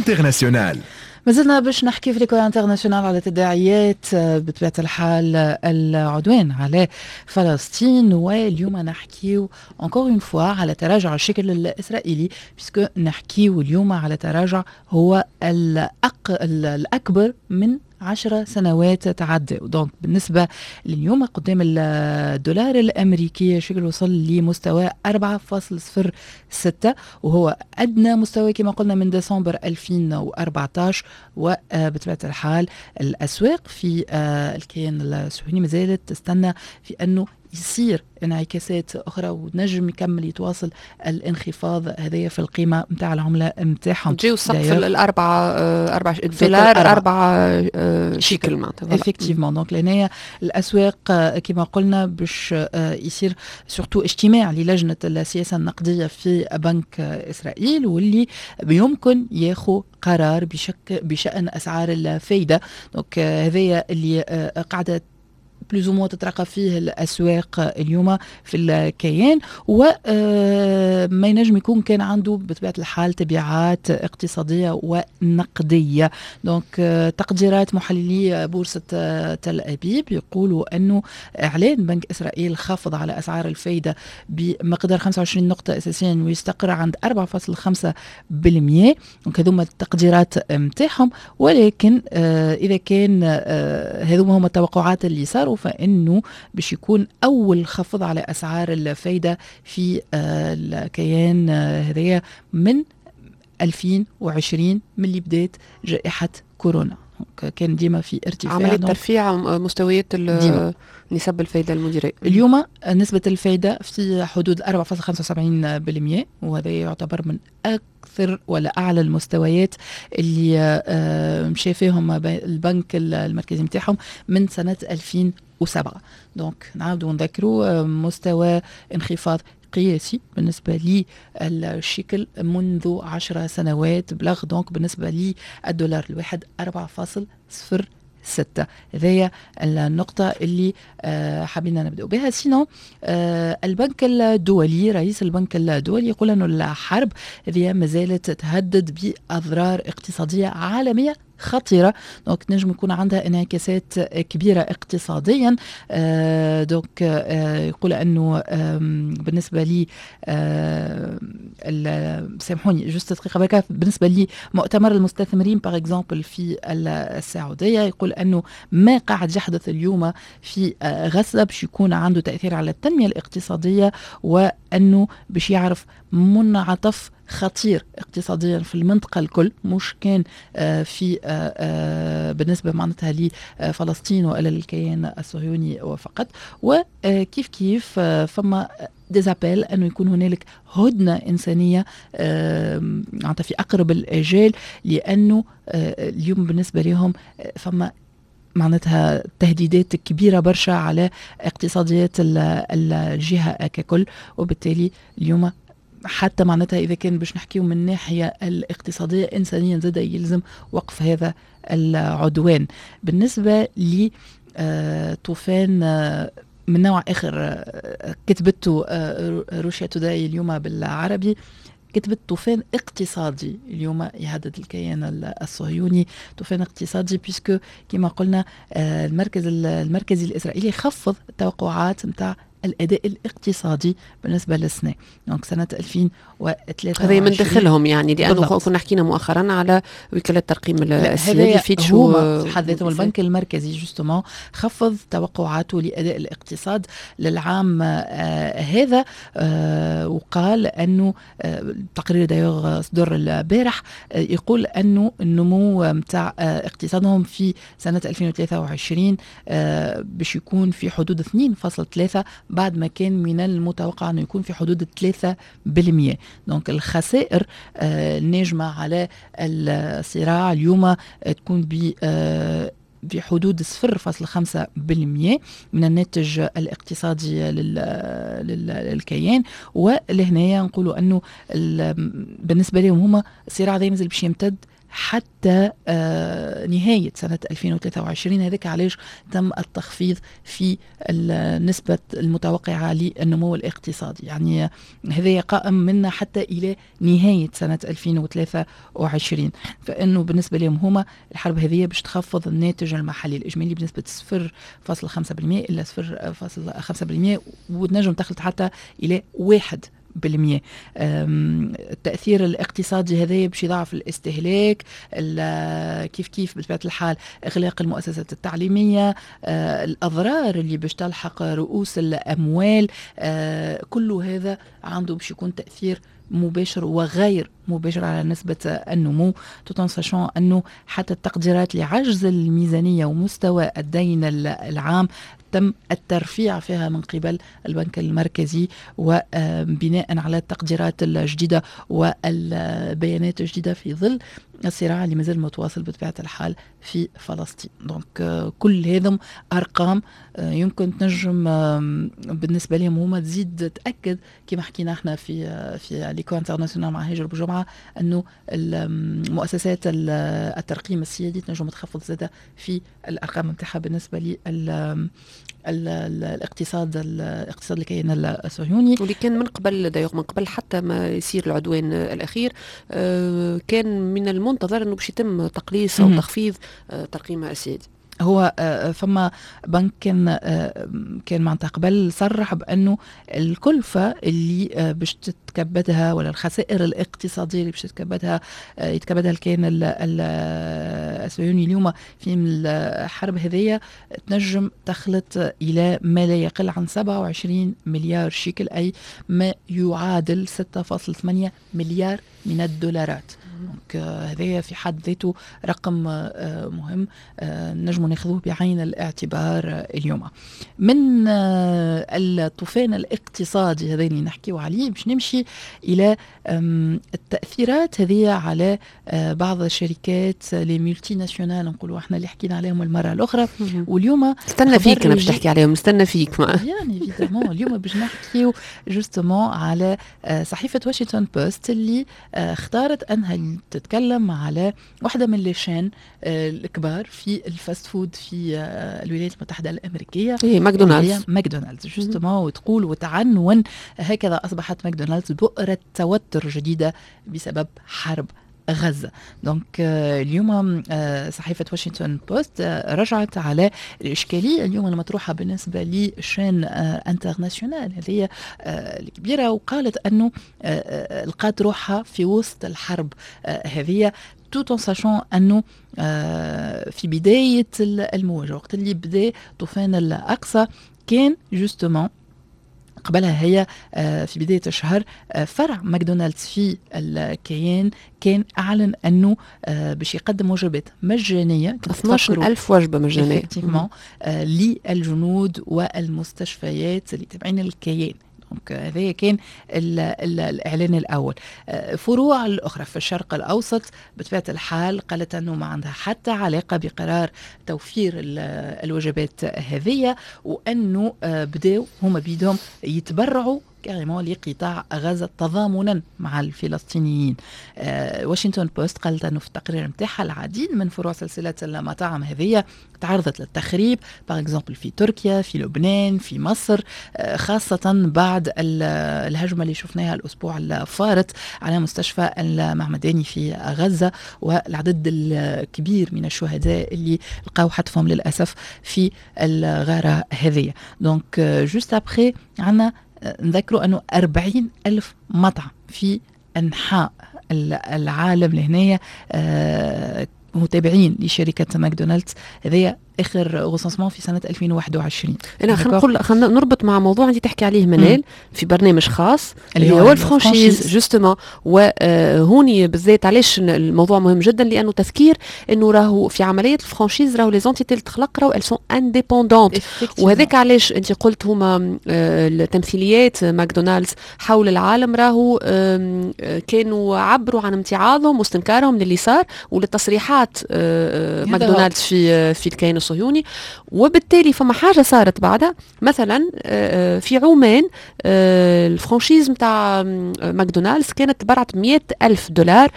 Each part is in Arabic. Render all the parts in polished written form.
انترناسيونال. مازلنا باش نحكي في ليكو انترناسيونال على تداعيات بطبيعة الحال العدوان على فلسطين، واليوم نحكيو encore une fois على تراجع الشكل الإسرائيلي، بيسكو نحكيو اليوم على تراجع هو الأكبر من 10 سنوات تعدى. دونك بالنسبة لليوم قدام الدولار الأمريكي شكل وصل لمستوى 4.06، وهو أدنى مستوى كما قلنا من ديسمبر 2014. وبطبيعة الحال الأسواق في الكيان الصهيوني مازالت تستنى في أنه يصير انعكاسات أخرى ونجم يكمل يتواصل الانخفاض هذايا في القيمة متاع العملة متاعهم. جيو سقف $4 $4 شيكل معناتها. effectivement. دونك لهنايا الأسواق كما قلنا باش يصير سورتو اجتماع للجنة السياسة النقدية في بنك إسرائيل، واللي بيمكن ياخو قرار بشأن أسعار الفايدة. دونك هذايا اللي قاعدة بلوز مو تترقى فيه الأسواق اليوم في الكيان، وما ينجم يكون كان عنده بطبيعة الحال تبعات اقتصادية ونقدية. دونك تقديرات محللي بورصة تل أبيب يقولوا أنه إعلان بنك إسرائيل خفض على أسعار الفايدة بمقدار 25 نقطة أساسيا ويستقر عند 4.5%. دونك هذوما التقديرات متاعهم، ولكن إذا كان هذوما هم التوقعات اللي صاروا فإنه باش يكون أول خفض على أسعار الفايدة في الكيان هذايا من 2020 من اللي بدات جائحة كورونا. كان ديما في ارتفاع، عملية ترفيع مستويات نسب الفايدة المديرية. اليوم نسبة الفايدة في حدود 4.75%، وهذا يعتبر من أكثر ولا أعلى المستويات اللي شافهم البنك المركزي متاعهم من سنة 2007. دونك نعاودوا نذكروا مستوى انخفاض قياسي بالنسبة للشكل منذ 10 سنوات بلغ. دونك بالنسبة للدولار الواحد 4.06. هذه النقطة اللي حابين نبدأ بها. سينو البنك الدولي، رئيس البنك الدولي يقول أنه الحرب هذه ما زالت تهدد بأضرار اقتصادية عالمية خطيرة. دونك نجم يكون عندها انعكاسات كبيرة اقتصاديا. دونك يقول أنه بالنسبة لي سامحوني جست دقيقة بركة، بالنسبة لمؤتمر المستثمرين باغ اكزامبل في السعودية يقول أنه ما قاعد يحدث اليوم في غزة باش يكون عنده تأثير على التنمية الاقتصادية، وأنه باش يعرف منعطف خطير اقتصاديا في المنطقة الكل، مش كان في بالنسبة معناتها لفلسطين وإلى الكيان الصهيوني فقط. وكيف كيف فما ديزابيل أنه يكون هنالك هدنة إنسانية في أقرب الآجال، لأنه اليوم بالنسبة لهم فما معناتها تهديدات كبيرة برشا على اقتصاديات الجهة ككل. وبالتالي اليوم حتى معناتها إذا كان باش نحكيو من ناحية الاقتصادية إنسانيا زاد يلزم وقف هذا العدوان. بالنسبة لطوفان من نوع آخر كتبته روسيا توداي اليوم بالعربي، كتبت طوفان اقتصادي اليوم يهدد الكيان الصهيوني. طوفان اقتصادي بيسكو كما قلنا المركزي الإسرائيلي خفض التوقعات متاع الأداء الاقتصادي بالنسبة للسنة. دونك سنة 2023 هذا من داخلهم، يعني لأنه كنا حكينا مؤخرا على وكالة ترقيم السيادي فيتش حدثهم البنك المركزي جوستومون خفض توقعاته لأداء الاقتصاد للعام هذا. وقال أنه تقرير دايوغ صدر البارح يقول أنه النمو متاع اقتصادهم في سنة 2023 باش يكون في حدود 2.3 بعد ما كان من المتوقع أنه يكون في حدود 3%. دونك الخسائر الناجمة على الصراع اليوم تكون بحدود 0.5% من الناتج الاقتصادي للكيان. ولهنا نقولوا أنه بالنسبة لهم هما الصراع ذا يمزل باش يمتد حتى نهاية سنة 2023. هذاك علاش تم التخفيض في النسبة المتوقعة للنمو الاقتصادي، يعني هذا قائم منا حتى إلى نهاية سنة 2023. فإنه بالنسبة لهم هما الحرب هذه باش تخفض الناتج المحلي الإجمالي بنسبة 0.5% إلى 0.5%، وتنجم تخلط حتى إلى 1%. التأثير الاقتصادي هذا باش يضاعف الاستهلاك، كيف بطبيعة الحال إغلاق المؤسسات التعليمية، الأضرار اللي باش تلحق رؤوس الأموال، كل هذا عنده باش يكون تأثير مباشر وغير مباشر على نسبة النمو، تتنصشون أنه حتى التقديرات لعجز الميزانية ومستوى الدين العام تم الترفيع فيها من قبل البنك المركزي، وبناء على التقديرات الجديدة والبيانات الجديدة في ظل الصراع اللي مازال متواصل بطبيعة الحال في فلسطين. دونك كل هذم أرقام يمكن تنجم بالنسبة لهم هما تزيد تأكد كما حكينا احنا في ليكو انترناسيونال مع هاجر بجمعة أنه المؤسسات الترقيم السيادي تنجم تخفض زادة في الأرقام نتاعها بالنسبة الاقتصاد الكيان الصهيوني، واللي كان من قبل حتى ما يصير العدوان الأخير كان من المنتظر أنه باش يتم تقليص أو تخفيض ترقيم السيادي. هو فما بنك كان معناتها قبل صرح بأنه الكلفة اللي باش تتكبدها ولا الخسائر الاقتصادية اللي باش يتكبدها الكيان الصهيوني اليوم في الحرب هذية تنجم تخلط إلى ما لا يقل عن 27 مليار شيكل، أي ما يعادل 6.8 مليار من الدولارات. هذا في حد ذاته رقم مهم نجم ناخذوه بعين الاعتبار اليوم. من الطوفان الاقتصادي هذا اللي نحكيه عليه باش نمشي إلى التأثيرات هذه على بعض الشركات لي ملتي ناسيونال نقولوا احنا اللي حكينا عليهم المرة الأخرى، واليوم استنى فيك أنا باش تحكي عليهم، استنى فيك يعني فيدامون اليوم باش نحكيو جوستمون على صحيفة واشنطن بوست اللي اختارت أنها تتكلم على واحدة من ليشان الكبار في الفاست فود في الولايات المتحدة الأمريكية، ماكدونالدز جوستمون، وتقول وتعنون هكذا أصبحت ماكدونالدز بؤرة توتر جديدة بسبب حرب غزة. دونك اليوم صحيفة واشنطن بوست رجعت على الإشكالية اليوم المطروحة بالنسبة لشان انترناسيونال هذه الكبيرة، وقالت أنه لقات روحها في وسط الحرب هذه tout en sachant أنه في بداية المواجهة وقت اللي بدأ طوفان الأقصى كان جوستمون قبلها هي في بداية الشهر فرع ماكدونالدز في الكيان كان أعلن أنه باش يقدم وجبات مجانية 12,000 وجبة مجانية للجنود والمستشفيات اللي تابعين الكيان. هذا كان الإعلان الأول. فروع الأخرى في الشرق الأوسط بطبيعة الحال قالت أنه ما عندها حتى علاقة بقرار توفير الوجبات هذه، وأنه بدأوا هم بيدهم يتبرعوا كاريمون لقطاع غزة تضامنا مع الفلسطينيين. واشنطن بوست قالت أنه في التقرير متاعها العديد من فروع سلسلة المطاعم هذه تعرضت للتخريب، باغ اكزومبل في تركيا، في لبنان، في مصر، خاصة بعد الهجمة اللي شفناها الأسبوع الفارط على مستشفى المعمداني في غزة، والعدد الكبير من الشهداء اللي لقاو حتفهم للأسف في الغارة هذه. دونك جوست أبخي عنا نذكروا أنه 40,000 مطعم في أنحاء العالم لهنا متابعين لشركة ماكدونالدز. هذه اخر غصصمان في سنه 2021. انا خلينا نربط مع موضوع انت تحكي عليه منال في برنامج خاص اللي هو الفرانشيز جوستومون. وهوني بالذات علاش الموضوع مهم جدا، لانه تذكير انه راهو في عمليه الفرانشيز راهو لي زونتيتي اللي تخلق راهو ال سون انديبوندونت، وهذاك علاش انت قلت هما التمثيليات ماكدونالدز حول العالم راهو كانوا عبروا عن امتعاضهم واستنكارهم للي صار وللتصريحات ماكدونالدز في الكيان الصهيوني. وبالتالي فما حاجة صارت بعدها، مثلا في عمان الفرانشيز متاع ماكدونالدز كانت تبرعت $100,000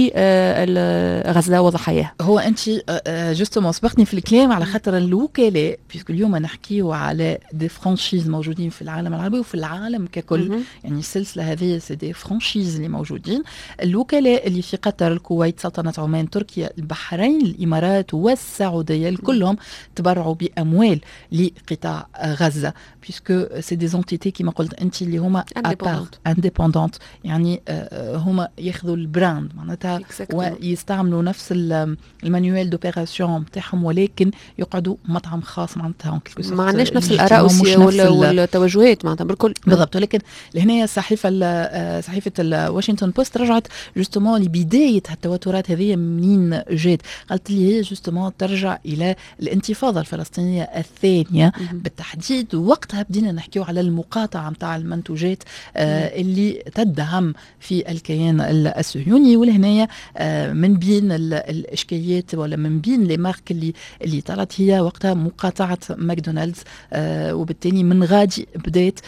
لغزة وضحاياها. هو انت جوستومون سبقتني في الكلام على خاطر الوكلاء، بيسكو اليوم نحكيو على دي فرانشيز موجودين في العالم العربي وفي العالم ككل. يعني السلسله هذه سي دي فرانشيز اللي موجودين. الوكلاء اللي في قطر، الكويت، سلطنه عمان، تركيا، البحرين، الامارات والسعوديه كلهم تبرعوا باموال لقطاع غزه، بيسكو سي دي زونتيتي كما قلت انت اللي هما انديبوندونت، يعني هما ياخذوا البراند معناتها ويستعملوا نفس المانيوال دوبيراسيون نتاعهم، ولكن يقعدوا مطعم خاص معناتها ما عندناش نفس الاراء والتوجهات معناتها بالكل بالضبط. ولكن لهنا صحيفه الواشنطن بوست رجعت جوستومون لبدايه التوترات هذه منين جات، قالت لي هي جوستومون ترجع الى الانتفاضه الفلسطينيه الثانيه بالتحديد. وقتها بدينا نحكيو على المقاطعه نتاع المنتوجات اللي تدعم في الكيان الصهيوني. ولهنا من بين الاشكاليات ولا من بين لي مارك اللي طلعت هي وقتها مقاطعه ماكدونالدز، وبالتالي من غادي بدات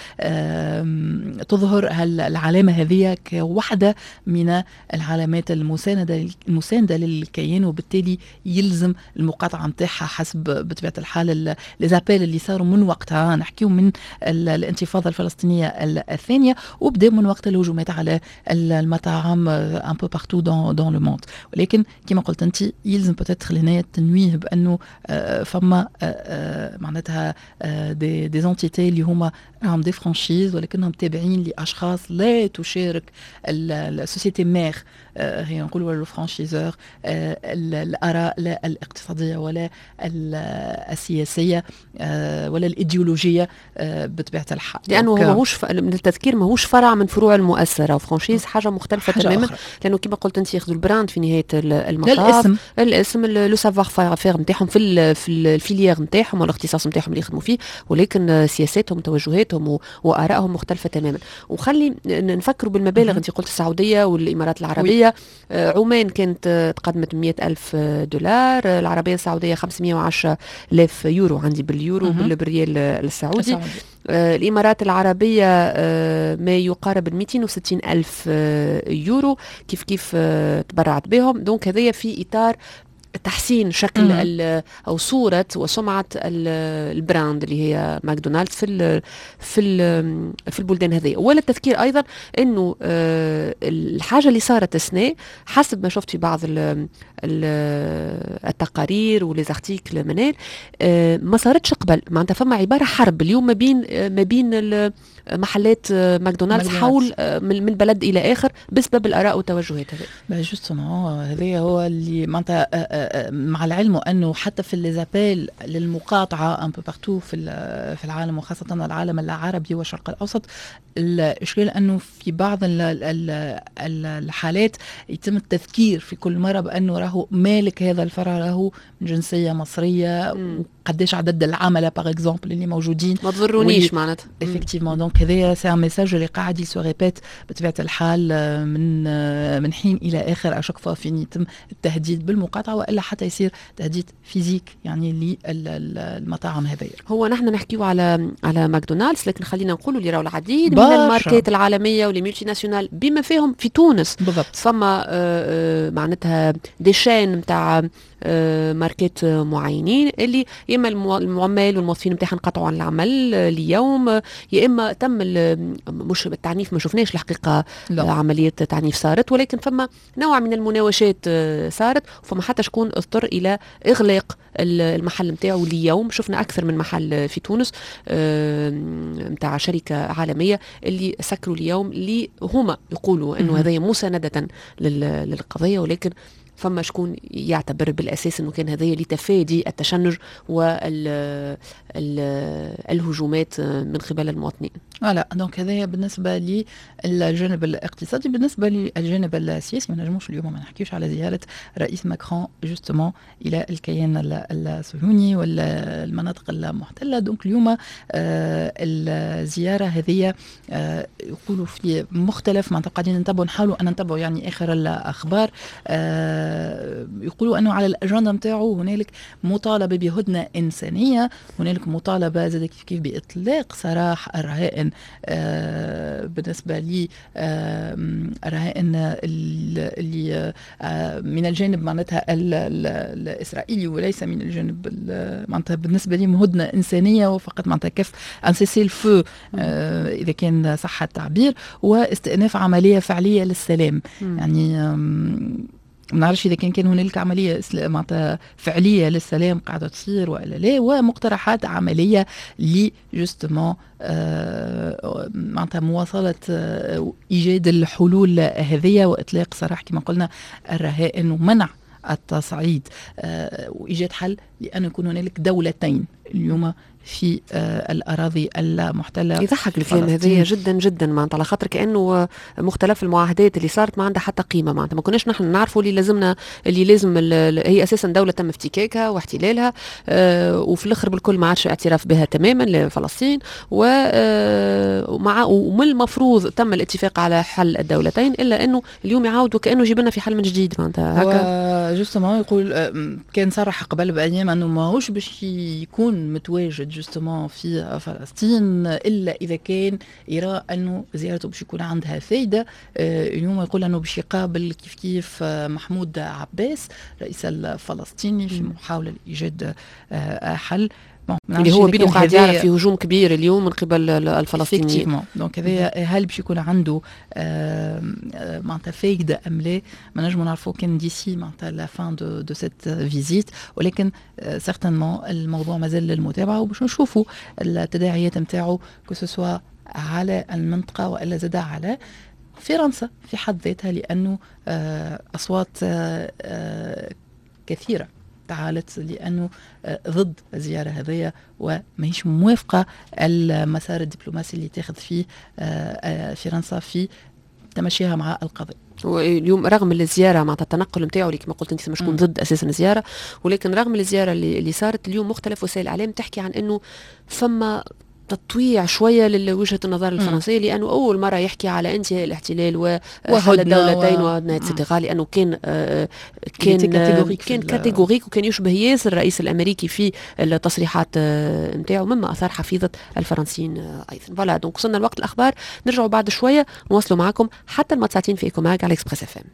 تظهر العلامه هذه كواحده من العلامات المسانده للكيان، وبالتالي يلزم المقاطعه نتاعها حسب بطبيعه الحال ليزابيل اللي صاروا من وقتها. نحكيو من الانتفاضه الفلسطينيه الثانيه، وبدا من وقت الهجومات على المطاعم ان بو بارتو دون لو موند. ولكن كما قلت انت يلزم بتاتخ هنا التنويه بانه فما معناتها دي زونتيتي اللي هما راهم دي فرانشيز ولكنهم تابعين لاشخاص لا تشارك السوسيتي مير، هي نقولوا لو فرانشيزور، الاراء لا الاقتصاديه ولا السياسيه ولا الايديولوجيه بطبيعه الحال، لانه هو ماهوش من التذكير ماهوش فرع من فروع المؤسسه. وفرانشيز حاجه مختلفه تماما، لانه كما قلت انت ياخذوا البراند في نهايه المطاف، الاسم لو سافوار فير نتاعهم في الفيليير نتاعهم والاختصاص نتاعهم اللي يخدموا فيه، ولكن سياساتهم وتوجهاتهم وارائهم مختلفه تماما. وخلي نفكروا بالمبالغ. انت قلت السعوديه والامارات العربيه، عمان كانت تقدمت $100,000، العربيه السعوديه 510,000 يورو عندي باليورو بالريال السعودي. الإمارات العربية ما يقارب 260,000 يورو كيف تبرعت بهم. دونك هذايا في إطار تحسين شكل او صوره وسمعه البراند اللي هي ماكدونالدز في البلدان هذه. ولا التذكير ايضا انه الحاجه اللي صارت السنه حسب ما شفت في بعض التقارير وليزارتيكل منال ما صارتش قبل. معناتها فما عباره حرب اليوم ما بين محلات ماكدونالدز حول من بلد الى اخر بسبب الاراء والتوجهات هذه. جوستومون هذا هو اللي معناتها مع العلم انه حتى في الليزابيل للمقاطعه ان بو بارتو في العالم وخاصه العالم العربي والشرق الاوسط، الاشكال انه في بعض الحالات يتم التذكير في كل مره بانه راهو مالك هذا الفرع راهو من جنسيه مصريه، قداش عدد العملاء باغ اكزومبل اللي موجودين، ما تضرونيش معناتها افكتيفمون. دونك هذا سي ان ميساج اللي قاعد يسو ريبيت بطبيعه الحال من حين الى اخر، اشك فوا فين يتم التهديد بالمقاطعه والا حتى يصير تهديد فيزيك يعني للمطاعم هذه. هو نحن نحكيو على ماكدونالدز، لكن خلينا نقولوا اللي راهو العديد من الماركات العالميه والمالتي ناسيونال بما فيهم في تونس بالضبط. فما معناتها دي شين نتاع ماركات معينين اللي يا اما العمال والموظفين نتاعها انقطعوا عن العمل ليوم، يا اما تم مش التعنيف، ما شفناش الحقيقه عمليه تعنيف صارت، ولكن فما نوع من المناوشات صارت، وفما حتى شكون اضطر الى اغلاق المحل نتاعو ليوم. شفنا اكثر من محل في تونس نتاع شركه عالميه اللي سكروا اليوم، اللي هما يقولوا انه هذا مسانده للقضيه، ولكن فما شكون يعتبر بالأساس أنه كان هذا لتفادي التشنج والهجومات من قبل المواطنين. لا دونك هذايا بالنسبه للجانب الاقتصادي. بالنسبه للجانب السياسي ما نجموش اليوم ما نحكيوش على زياره رئيس ماكرون جوستومون الى الكيان الصهيوني والمناطق المحتله. دونك اليوم الزياره هذه يقولوا في مختلف ما قاعدين نتابعوا، نحاولوا ان نتابعوا يعني اخر الاخبار. يقولوا انه على الاجنده نتاعو هنالك مطالبه بهدنه انسانيه، هنالك مطالبه زاد كيف باطلاق سراح الرهائن بالنسبه لي الرهائن اللي من الجانب معناتها الاسرائيلي وليس من الجانب معناتها بالنسبه لي هدنه انسانيه وفقط معناتها كيف ان سيسي الفو اذا كان صح التعبير، واستئناف عمليه فعليه للسلام. يعني ما نعرفش اذا كان هنالك عمليه معناتها فعليه للسلام قاعده تصير والا لا، ومقترحات عمليه لي جوستومون معناتها مواصله ايجاد الحلول هذه واطلاق سراح كما قلنا الرهائن ومنع التصعيد وايجاد حل لان يكون هنالك دولتين اليوم في الأراضي المحتلة. يضحك الكلام هذايا جدا جدا معناتها على خاطر كأنه مختلف المعاهدات اللي صارت ما عندها حتى قيمة. معناتها ما كناش نحن نعرفوا اللي لازم هي أساسا دولة تم افتكاكها واحتلالها وفي الآخر بالكل ما عادش اعتراف بها تماما لفلسطين ومن المفروض تم الاتفاق على حل الدولتين، إلا أنه اليوم يعاودوا كأنه جيبنا في حل من جديد. معناتها هكا جوستومون يقول كان صرح قبل بأيام أنه ماهوش باش يكون متواجد جوستومون في فلسطين إلا إذا كان يرى أنه زيارته باش يكون عندها فايدة. اليوم يقول أنه باش يقابل كيف محمود عباس رئيس الفلسطيني في محاولة لإيجاد حل اللي هو بيدو قاعد يعرف في هجوم كبير اليوم من قبل الفلسطينيين. دونك هذا هل باش يكون عنده معناتها فايده ام لا ما نجمو نعرفو كان ديسي معناتها لا فان دو سيت فيزيت، ولكن سيغتانمون الموضوع مازال للمتابعه وباش نشوفوا التداعيات نتاعو كو سوا على المنطقه والا زاد على فرنسا في حد ذاتها، لانه اصوات كثيره تعالت لأنه ضد الزيارة هذه وماهيش موافقة المسار الدبلوماسي اللي تاخذ فيه فرنسا في تمشيها مع القضية. واليوم رغم الزيارة مع التنقل نتاعو اللي كما قلت انت مش كون ضد اساسا الزيارة، ولكن رغم الزيارة اللي صارت اليوم مختلف وسائل الاعلام تحكي عن انه فما تطويع شوية لوجهة النظر الفرنسية، لأنه أول مرة يحكي على انتهاء الاحتلال وحل الدولتين وهدنة لأنه كان كاتيجوريك وكان يشبه ياسر الرئيس الأمريكي في التصريحات نتاعو مما أثار حفيظة الفرنسيين أيضا. فوالا دونك وصلنا لوقت الأخبار، نرجعوا بعد شوية نواصلوا معكم حتى 9 في إيكوماج على إكسبريس FM.